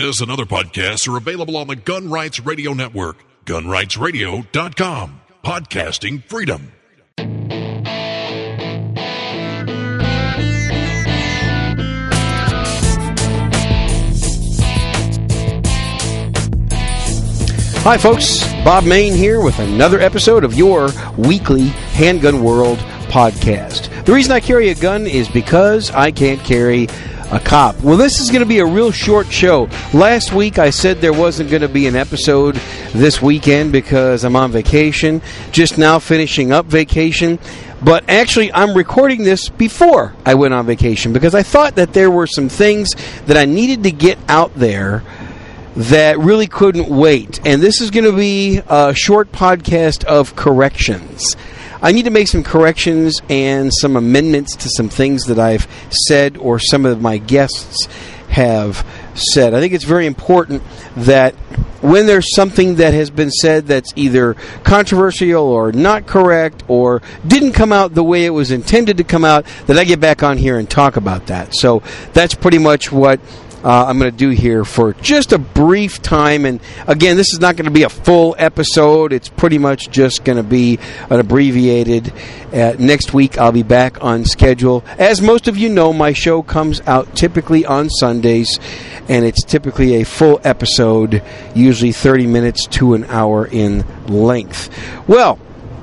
This and other podcasts are available on the Gun Rights Radio Network, gunrightsradio.com. Podcasting freedom. Hi folks, Bob Mayne here with another episode of your weekly Handgun World podcast. The reason I carry a gun is because I can't carry a cop. Well, this is going to be a real short show. Last week I said there wasn't going to be an episode this weekend because I'm on vacation, just now finishing up vacation. But actually, I'm recording this before I went on vacation because I thought that there were some things that I needed to get out there that really couldn't wait. And this is going to be a short podcast of corrections. I need to make some corrections and some amendments to some things that I've said or some of my guests have said. I think it's very important that when there's something that has been said that's either controversial or not correct or didn't come out the way it was intended to come out, that I get back on here and talk about that. So that's pretty much what I'm going to do here for just a brief time. And again, this is not going to be a full episode. It's pretty much just going to be an abbreviated. Next week, I'll be back on schedule. As most of you know, my show comes out typically on Sundays, and it's typically a full episode, usually 30 minutes to an hour in length. Well,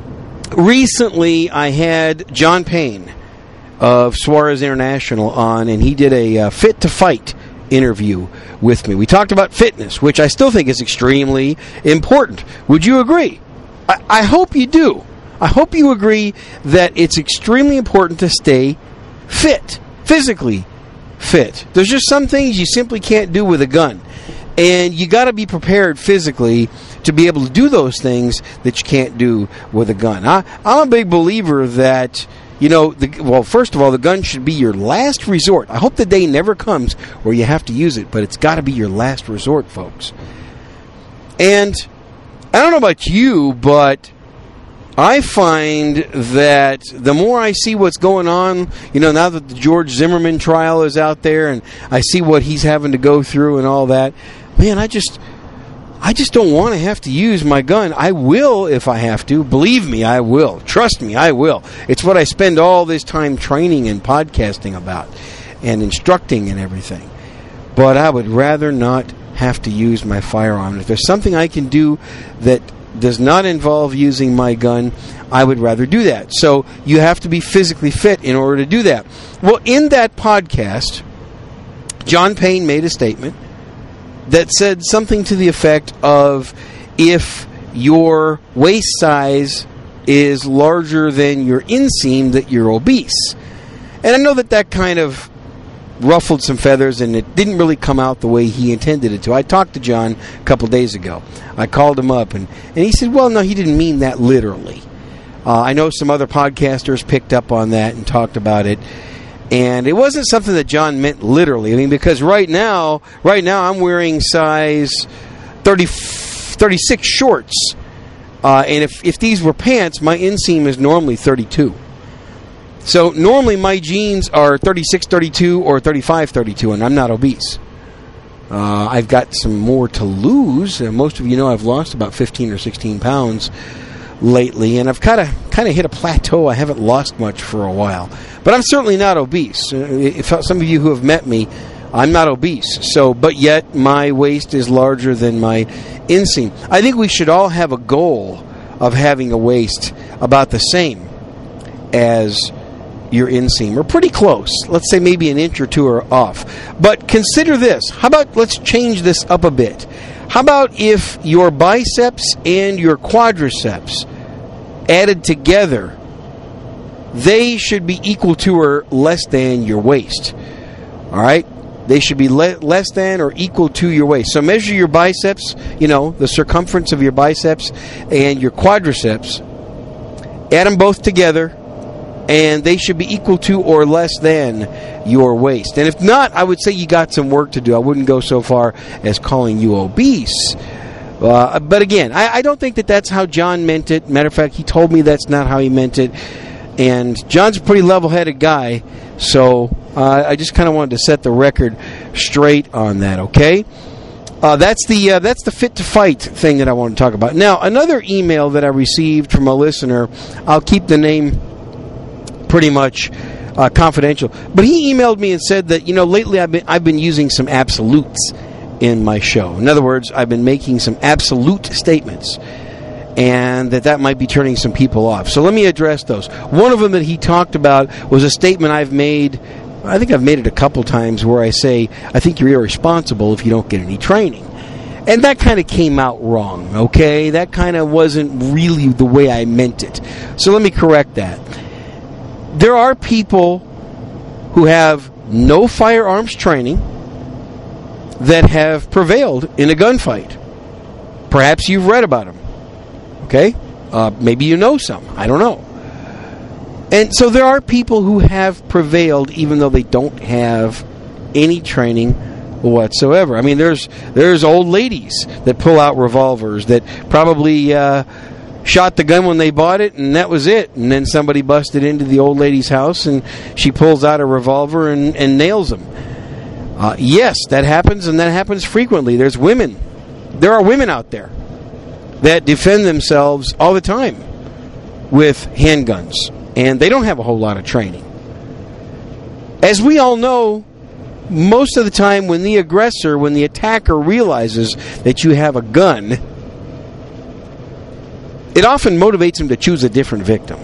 recently I had John Payne of Suarez International on, and he did a Fit to Fight interview with me. We talked about fitness, which I still think is extremely important. Would you agree? I hope you do. I hope you agree that it's extremely important to stay fit, physically fit. There's just some things you simply can't do with a gun, and you got to be prepared physically to be able to do those things that you can't do with a gun. I'm a big believer that, you know, first of all, the gun should be your last resort. I hope the day never comes where you have to use it, but it's got to be your last resort, folks. And I don't know about you, but I find that the more I see what's going on, you know, now that the George Zimmerman trial is out there and I see what he's having to go through and all that, man, I just don't want to have to use my gun. I will if I have to. Believe me, I will. Trust me, I will. It's what I spend all this time training and podcasting about and instructing and everything. But I would rather not have to use my firearm. If there's something I can do that does not involve using my gun, I would rather do that. So you have to be physically fit in order to do that. Well, in that podcast, John Payne made a statement that said something to the effect of, if your waist size is larger than your inseam, that you're obese. And I know that kind of ruffled some feathers, and it didn't really come out the way he intended it to. I talked to John a couple days ago. I called him up, and he said, well, no, he didn't mean that literally. I know some other podcasters picked up on that and talked about it. And it wasn't something that John meant literally. I mean, because right now I'm wearing size 36 shorts. And if these were pants, my inseam is normally 32. So normally my jeans are 36, 32, or 35, 32, and I'm not obese. I've got some more to lose. Most of you know I've lost about 15 or 16 pounds lately, and I've kind of hit a plateau. I haven't lost much for a while, but I'm certainly not obese. If some of you who have met me, I'm not obese. So, but yet my waist is larger than my inseam. I think we should all have a goal of having a waist about the same as your inseam, or pretty close. Let's say maybe an inch or two are off. But consider this. How about let's change this up a bit? How about if your biceps and your quadriceps added together, they should be equal to or less than your waist? All right? They should be less than or equal to your waist. So measure your biceps, you know, the circumference of your biceps and your quadriceps. Add them both together, and they should be equal to or less than your waist. And if not, I would say you got some work to do. I wouldn't go so far as calling you obese. But again, I don't think that that's how John meant it. Matter of fact, he told me that's not how he meant it. And John's a pretty level-headed guy, so I just kind of wanted to set the record straight on that, okay? That's the fit to fight thing that I want to talk about. Now, another email that I received from a listener, I'll keep the name pretty much confidential, but he emailed me and said that, lately I've been using some absolutes in my show. In other words, I've been making some absolute statements, and that might be turning some people off. So let me address those. One of them that he talked about was a statement I've made. I think I've made it a couple times where I say, I think you're irresponsible if you don't get any training. And that kind of came out wrong, okay? That kind of wasn't really the way I meant it. So let me correct that. There are people who have no firearms training that have prevailed in a gunfight. Perhaps you've read about them. Okay? Maybe you know some. I don't know. And so there are people who have prevailed even though they don't have any training whatsoever. I mean, there's old ladies that pull out revolvers that probably shot the gun when they bought it, and that was it. And then somebody busted into the old lady's house, and she pulls out a revolver and nails them. Yes, that happens, and that happens frequently. There are women out there that defend themselves all the time with handguns, and they don't have a whole lot of training. As we all know, most of the time when the attacker realizes that you have a gun, it often motivates him to choose a different victim.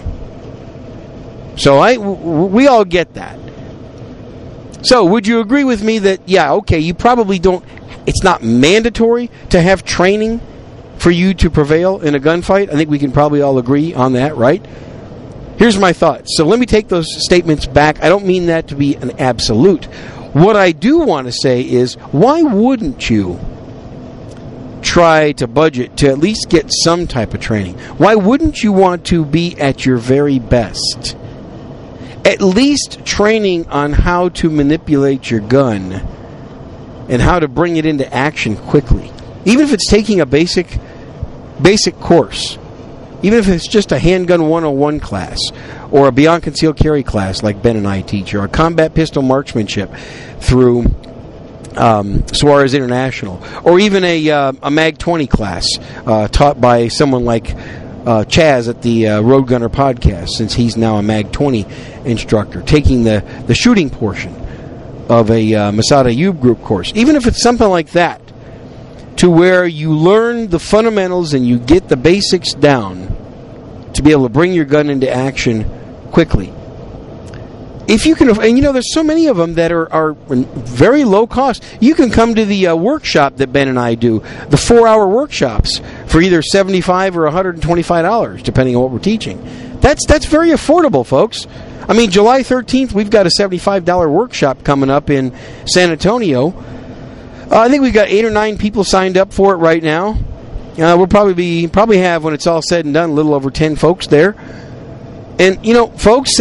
So we all get that. So would you agree with me that, you probably don't, it's not mandatory to have training for you to prevail in a gunfight? I think we can probably all agree on that, right? Here's my thoughts. So let me take those statements back. I don't mean that to be an absolute. What I do want to say is, why wouldn't you try to budget to at least get some type of training? Why wouldn't you want to be at your very best? At least training on how to manipulate your gun and how to bring it into action quickly. Even if it's taking a basic course. Even if it's just a handgun 101 class or a beyond concealed carry class like Ben and I teach, or a combat pistol marksmanship through Suarez International, or even a Mag-20 class taught by someone like Chaz at the Road Gunner podcast, since he's now a Mag-20 instructor, taking the shooting portion of a Masada Ayub group course. Even if it's something like that, to where you learn the fundamentals and you get the basics down to be able to bring your gun into action quickly. If you can, and there's so many of them that are very low cost. You can come to the workshop that Ben and I do, the 4-hour workshops, for either $75 or $125, depending on what we're teaching. That's very affordable, folks. I mean, July 13th, we've got a $75 workshop coming up in San Antonio. I think we've got 8 or 9 people signed up for it right now. We'll probably have, when it's all said and done, a little over 10 folks there. And folks,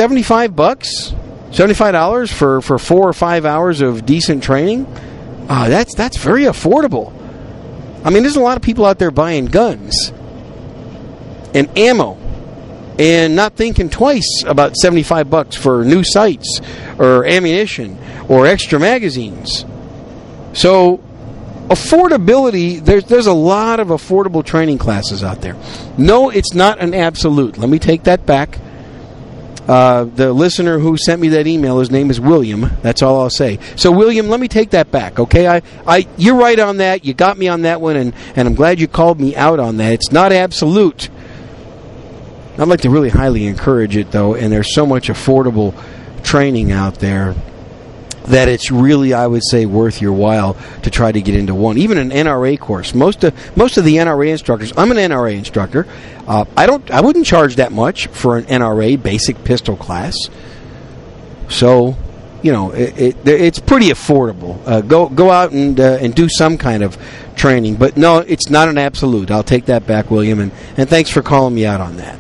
$75 for 4 or 5 hours of decent training. That's very affordable. I mean, there's a lot of people out there buying guns and ammo and not thinking twice about $75 for new sights or ammunition or extra magazines. So affordability, there's a lot of affordable training classes out there. No, it's not an absolute. Let me take that back. The listener who sent me that email, his name is William. That's all I'll say. So, William, let me take that back, okay? You're right on that. You got me on that one, and I'm glad you called me out on that. It's not absolute. I'd like to really highly encourage it, though, and there's so much affordable training out there that it's really, I would say, worth your while to try to get into one. Even an NRA course. Most of the NRA instructors, I'm an NRA instructor. I wouldn't charge that much for an NRA basic pistol class. So, it's pretty affordable. Go out and do some kind of training. But no, it's not an absolute. I'll take that back, William, and thanks for calling me out on that.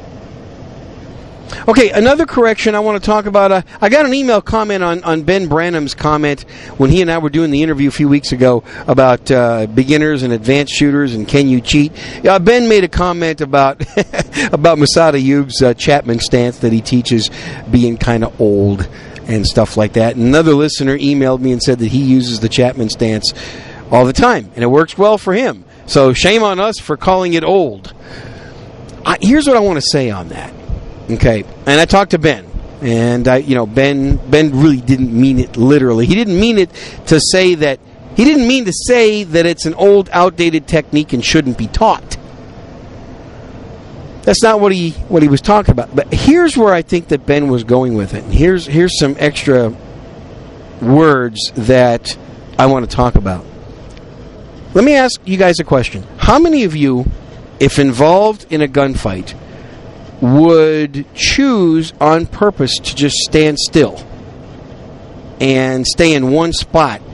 Okay, another correction I want to talk about. I got an email comment on Ben Branham's comment when he and I were doing the interview a few weeks ago about beginners and advanced shooters and can you cheat. Ben made a comment about Masada Ayub's Chapman stance that he teaches being kind of old and stuff like that. And another listener emailed me and said that he uses the Chapman stance all the time, and it works well for him. So shame on us for calling it old. Here's what I want to say on that. Okay, and I talked to Ben, and Ben really didn't mean it literally. He didn't mean to say that it's an old, outdated technique and shouldn't be taught. That's not what he was talking about. But here's where I think that Ben was going with it. And here's some extra words that I want to talk about. Let me ask you guys a question. How many of you, if involved in a gunfight, would choose on purpose to just stand still and stay in one spot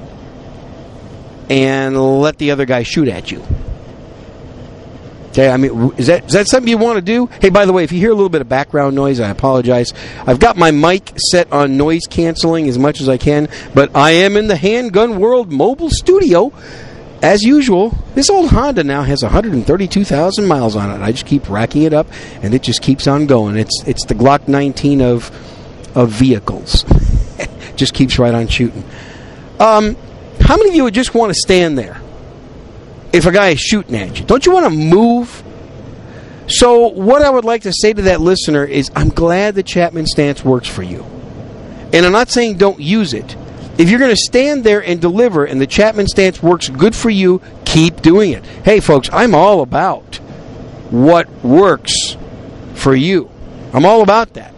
and let the other guy shoot at you? Okay, I mean, is that something you want to do? Hey, by the way, if you hear a little bit of background noise, I apologize. I've got my mic set on noise canceling as much as I can, but I am in the Handgun World mobile studio. As usual, this old Honda now has 132,000 miles on it. I just keep racking it up, and it just keeps on going. It's the Glock 19 of vehicles. Just keeps right on shooting. How many of you would just want to stand there if a guy is shooting at you? Don't you want to move? So what I would like to say to that listener is, I'm glad the Chapman stance works for you. And I'm not saying don't use it. If you're going to stand there and deliver and the Chapman stance works good for you, keep doing it. Hey, folks, I'm all about what works for you. I'm all about that.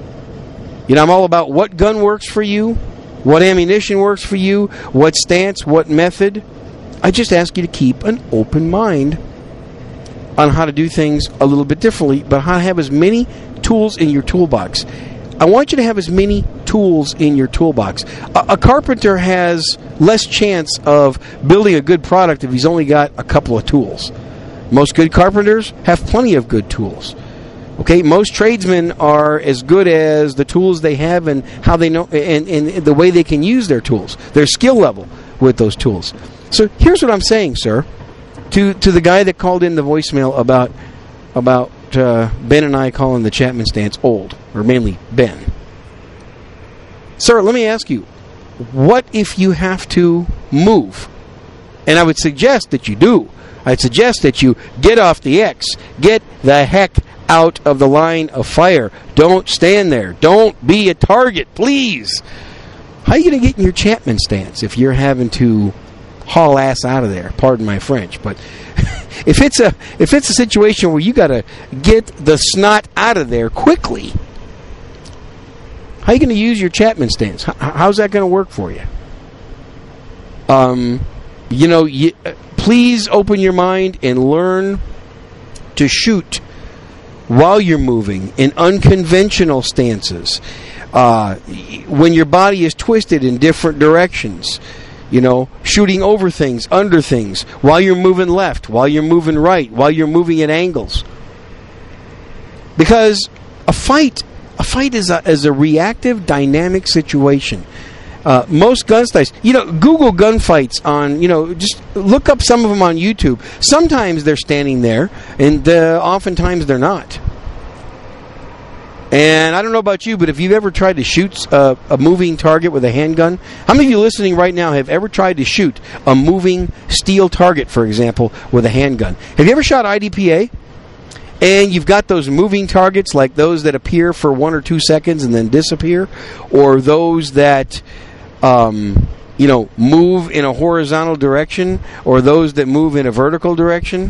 I'm all about what gun works for you, what ammunition works for you, what stance, what method. I just ask you to keep an open mind on how to do things a little bit differently, but how to have as many tools in your toolbox. I want you to have as many tools in your toolbox. A carpenter has less chance of building a good product if he's only got a couple of tools. Most good carpenters have plenty of good tools. Okay, most tradesmen are as good as the tools they have and how they know and the way they can use their tools, their skill level with those tools. So here's what I'm saying, sir, to the guy that called in the voicemail about Ben and I calling the Chapman stance old, or mainly Ben. Sir, let me ask you, what if you have to move? And I would suggest that you do. I'd suggest that you get off the X. Get the heck out of the line of fire. Don't stand there. Don't be a target, please. How are you going to get in your Chapman stance if you're having to haul ass out of there? Pardon my French, but if it's a situation where you got to get the snot out of there quickly, how are you going to use your Chapman stance? How's that going to work for you? Please open your mind and learn to shoot while you're moving in unconventional stances. When your body is twisted in different directions. Shooting over things, under things, while you're moving left, while you're moving right, while you're moving at angles. Because a fight is a reactive, dynamic situation. Most gun sites, Google gunfights on, just look up some of them on YouTube. Sometimes they're standing there, and oftentimes they're not. And I don't know about you, but if you've ever tried to shoot a moving target with a handgun, how many of you listening right now have ever tried to shoot a moving steel target, for example, with a handgun? Have you ever shot IDPA? And you've got those moving targets, like those that appear for 1 or 2 seconds and then disappear, or those that move in a horizontal direction, or those that move in a vertical direction.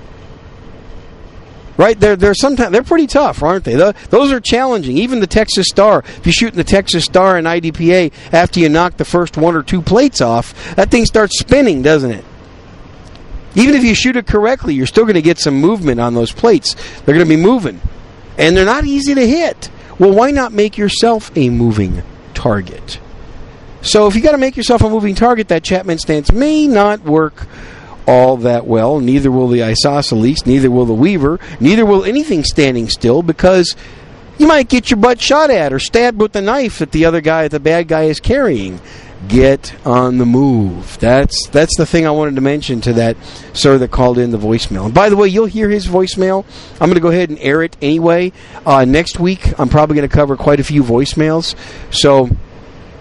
Right? They're sometimes they're pretty tough, aren't they? Those are challenging. Even the Texas Star, if you're shooting the Texas Star in IDPA, after you knock the first 1 or 2 plates off, that thing starts spinning, doesn't it? Even if you shoot it correctly, you're still going to get some movement on those plates. They're going to be moving. And they're not easy to hit. Well, why not make yourself a moving target? So if you got to make yourself a moving target, that Chapman stance may not work all that well. Neither will the isosceles, neither will the Weaver, neither will anything standing still, because you might get your butt shot at or stabbed with the knife that the bad guy is carrying. Get on the move. That's the thing I wanted to mention to that sir that called in the voicemail. And by the way, you'll hear his voicemail. I'm going to go ahead and air it anyway. Next week, I'm probably going to cover quite a few voicemails. So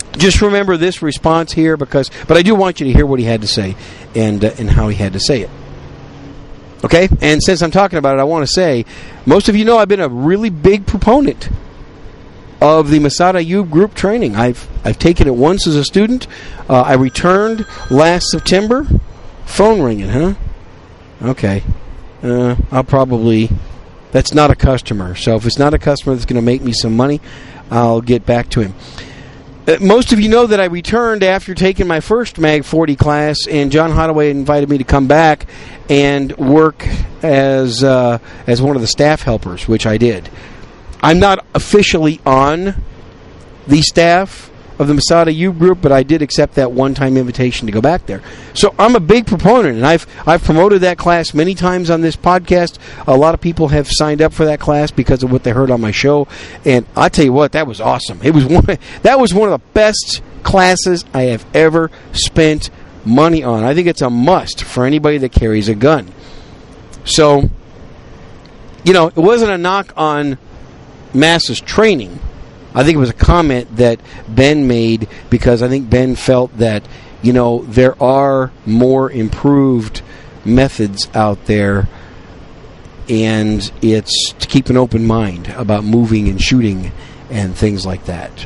Just remember this response here, but I do want you to hear what he had to say and how he had to say it. Okay? And since I'm talking about it, I want to say, most of you know I've been a really big proponent of the Massad Ayoob group training. I've taken it once as a student. I returned last September. Phone ringing, huh? Okay. I'll probably... That's not a customer. So if it's not a customer that's going to make me some money, I'll get back to him. Most of you know that I returned after taking my first Mag 40 class, and John Holloway invited me to come back and work as one of the staff helpers, which I did. I'm not officially on the staff of the Massad Ayoob group, but I did accept that one-time invitation to go back there. So I'm a big proponent, and I've promoted that class many times on this podcast. A lot of people have signed up for that class because of what they heard on my show, and I tell you what, that was awesome. That was one of the best classes I have ever spent money on. I think it's a must for anybody that carries a gun. So, it wasn't a knock on Mass's training. I think it was a comment that Ben made because I think Ben felt that, there are more improved methods out there, and it's to keep an open mind about moving and shooting and things like that.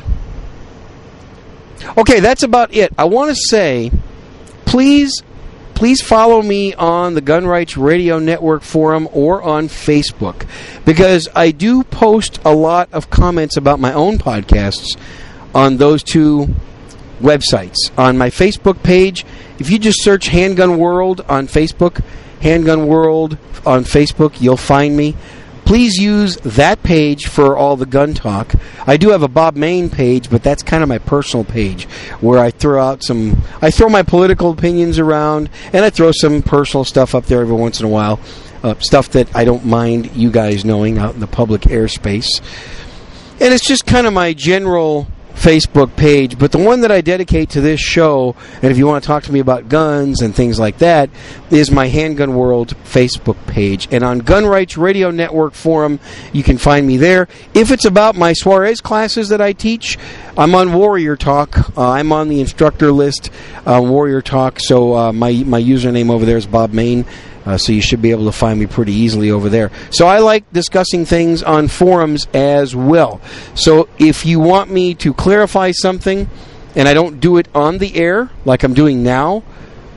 Okay, that's about it. I want to say, please follow me on the Gun Rights Radio Network forum or on Facebook, because I do post a lot of comments about my own podcasts on those two websites. On my Facebook page, if you just search Handgun World on Facebook, Handgun World on Facebook, you'll find me. Please use that page for all the gun talk. I do have a Bob Mayne page, but that's kind of my personal page where I throw my political opinions around, and I throw some personal stuff up there every once in a while, stuff that I don't mind you guys knowing out in the public airspace. And it's just kind of my general Facebook page, but the one that I dedicate to this show, and if you want to talk to me about guns and things like that, is my Handgun World Facebook page. And on Gun Rights Radio Network forum, you can find me there. If it's about my Suarez classes that I teach, I'm on Warrior Talk. I'm on the instructor list on Warrior Talk, so my username over there is Bob Mayne. So you should be able to find me pretty easily over there. So I like discussing things on forums as well. So if you want me to clarify something, and I don't do it on the air like I'm doing now,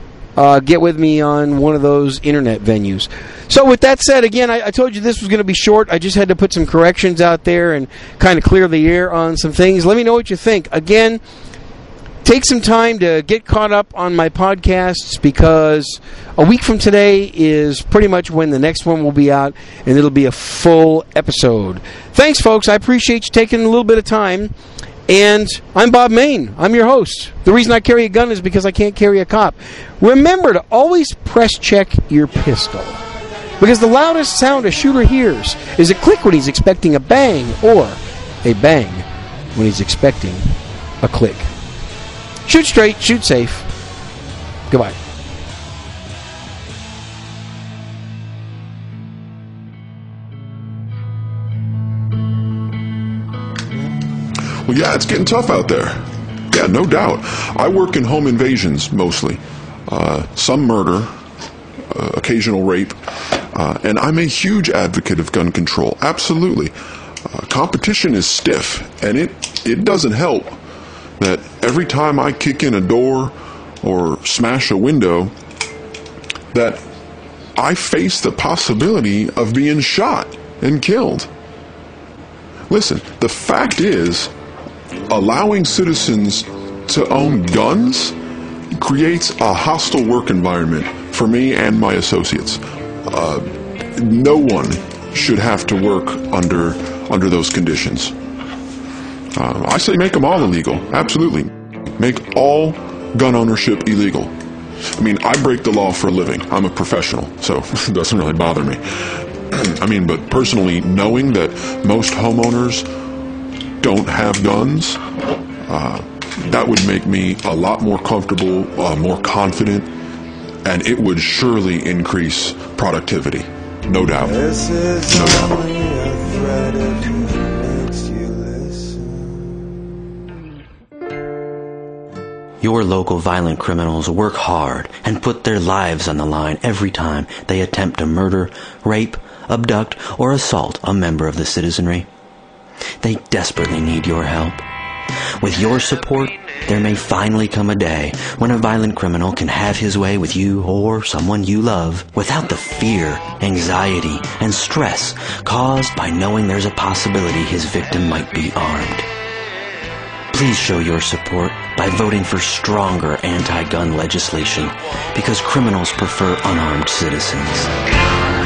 get with me on one of those internet venues. So with that said, again, I told you this was going to be short. I just had to put some corrections out there and kind of clear the air on some things. Let me know what you think. Again, take some time to get caught up on my podcasts, because a week from today is pretty much when the next one will be out, and it'll be a full episode. Thanks, folks. I appreciate you taking a little bit of time. And I'm Bob Mayne. I'm your host. The reason I carry a gun is because I can't carry a cop. Remember to always press check your pistol, because the loudest sound a shooter hears is a click when he's expecting a bang, or a bang when he's expecting a click. Shoot straight, shoot safe. Goodbye. Well, yeah, it's getting tough out there. Yeah, no doubt. I work in home invasions mostly. Some murder, occasional rape, and I'm a huge advocate of gun control. Absolutely. Competition is stiff, and it doesn't help that every time I kick in a door or smash a window, that I face the possibility of being shot and killed. Listen, the fact is, allowing citizens to own guns creates a hostile work environment for me and my associates. No one should have to work under those conditions. I say make them all illegal. Absolutely. Make all gun ownership illegal. I mean, I break the law for a living. I'm a professional, so it doesn't really bother me. But personally, knowing that most homeowners don't have guns, that would make me a lot more comfortable, more confident, and it would surely increase productivity. No doubt. No doubt. Your local violent criminals work hard and put their lives on the line every time they attempt to murder, rape, abduct, or assault a member of the citizenry. They desperately need your help. With your support, there may finally come a day when a violent criminal can have his way with you or someone you love without the fear, anxiety, and stress caused by knowing there's a possibility his victim might be armed. Please show your support by voting for stronger anti-gun legislation because criminals prefer unarmed citizens.